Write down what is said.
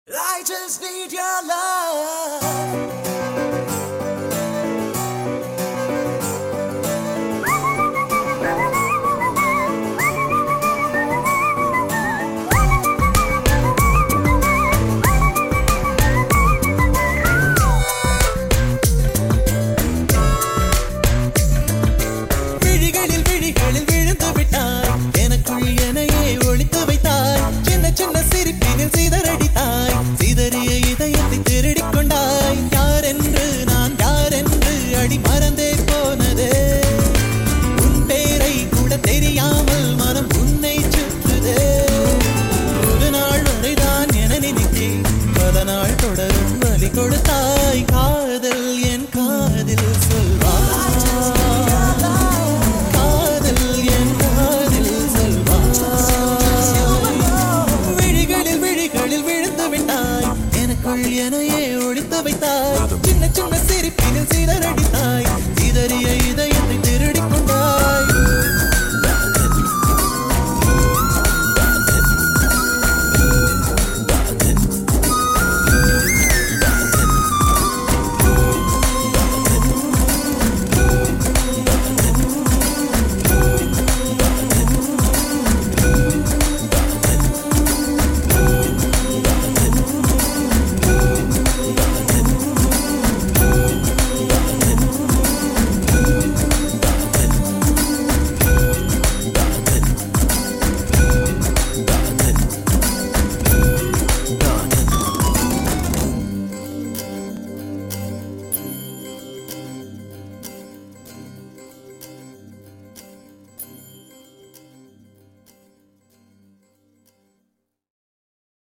I just need your love. விழிகளில் விழிகளில் விழுந்து விட்டாய் எனக்குள் எனையே ஒளித்து வைத்தாய் சின்ன சின்ன சிரிப்பினில் சிதறடித்தாய் சிதறிய இதயத்தை திருடிக் கொண்டாய் யாரென்று நான் யாரென்று அடி மறந்தே போனதே உன் பேரை கூட தெரியாமல் மனம் உன்னை சுற்றுதே ஒரு நாள் வரைதான் என நினைத்தேன் பல நாள் தொடரும் வலி கொடுத்தாய் காதல் என் காதில் சொல்வாய் எனையே ஒழித்து வைத்தாய் சின்ன சின்ன சிரிப்பினில் சிதறடி